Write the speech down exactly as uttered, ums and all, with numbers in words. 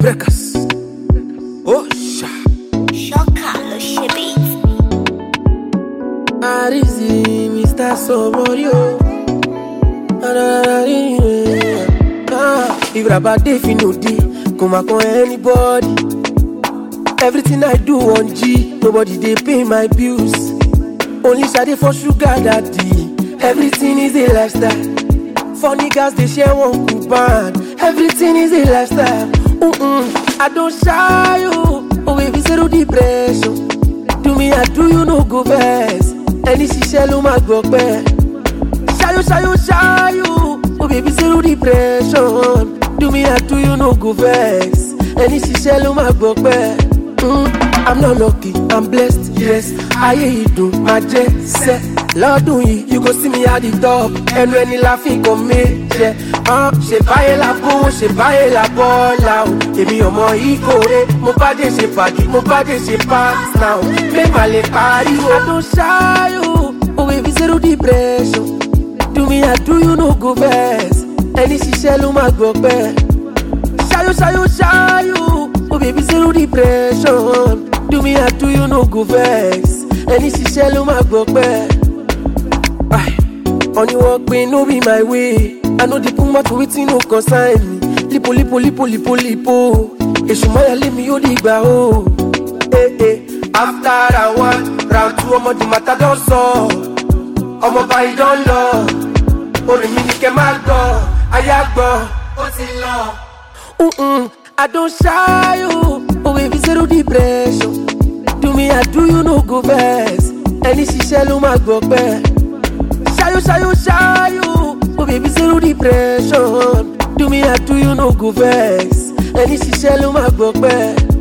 Breakers. Oh, sha. Shocker, lo ṣe beat. Arizi, Mister Somorio. Ah, if Rabba dey fi no dey, come back on anybody. Everything I do on G, nobody dey pay my bills. Only Sade for sugar daddy. Everything is a lifestyle. For niggas they share one coupon. Everything is a lifestyle. Mm-mm. I don't shy you. Oh baby, zero depression. Do me, I do you no go vex. Any she shell on my go back. Shy you, shy you, shy you. Oh baby, zero depression. Do me, I do you no go vex. Any she shell on my go back. Mm. I'm not lucky, I'm blessed, yes. I hear you do my jet set. Lord do you, you go see me at the top. And when you laughing, come me, yeah. Uh, she buy la boom, she buy la bola. Emi omo ikore, mo bade she party, mo bade she pass now. Me male party, I don't shy you. Oh baby, zero depression. Do me, I do you no go vex. Any she shell my go back. Shy you, shy you, shy you. Oh baby, zero depression. Do me, I do you no go vex. Any she shell my go back. Aye, on you walk me, no be my way. I know the puma to it, no consign me. Lipo, lipo, lipo, lipo, lipo. Eshumaya leave me, you digba, oh. Eh, eh. After I one, round two, omo di matter don't so. Omo buy don't love. Ori mi ni ke ma go, ayagbo, o ti lo. Mm-mm, I don't shy you. Oh baby, zero depression. Do me, I do you no go vex. Any she shell my go back. Shy you, shy you, shy you. Oh baby, zero depression. Do me, I do you no go vex. Any she shell my go back.